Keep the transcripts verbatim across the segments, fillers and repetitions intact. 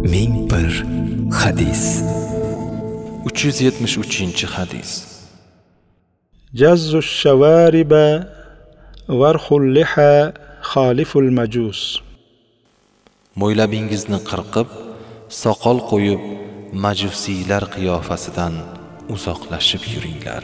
ming bir hadis. uch yuz yetmish uchinchi hadis. Jazzu shawariba varhul liha khaliful majus. Mo'ylabingizni qirqib, soqol qo'yib, majusiylar qiyofasidan uzoqlashib yuringlar.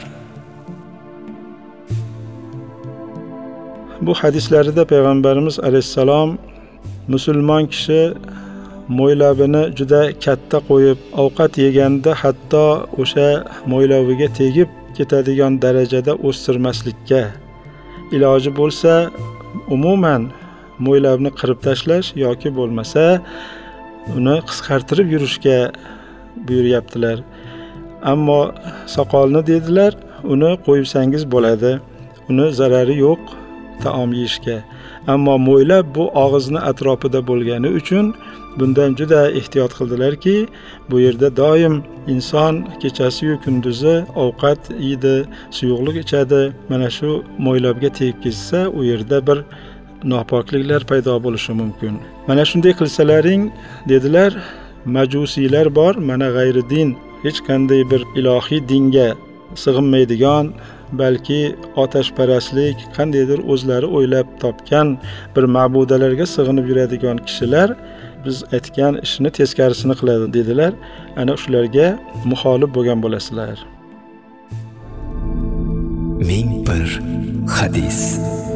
Bu hadislarida payg'ambarimiz alayhissalom musulmon kishi mo'ylabini juda katta qo'yib, ovqat yeganda hatto o'sha mo'ylaviga tegib ketadigan darajada o'stirmaslikka, iloji bo'lsa umuman mo'ylabni qirib tashlash yoki bo'lmasa uni qisqartirib yurishga buyuryaptilar. Ammo soqolni dedilar, uni qo'ysangiz bo'ladi, uni zarari yo'q taom yeyishga. Ammo mo'ylab bu og'izni atrofida bo'lgani uchun bundan juda ehtiyot qildilarki, bu yerda doim inson kechasi yu kunduzi ovqat yeydi, suyuqlik ichadi. Mana shu mo'ylabga tegib ketsa, u yerda bir nopokliklar paydo bo'lishi mumkin. Mana shunday qilsalaring, dedilar, majusiylar bor, mana g'ayri din, hech qanday bir ilohiy dinga sig'inmaydigan, balki otashparastlik, qandaydir o'zlari o'ylab topgan bir ma'budalarga sig'inib yuradigan kishilar biz aytgan ishni teskarisini qiladi dedilar. Ana shularga muxolif bo'lgan bo'lasizlar. ming bir hadis.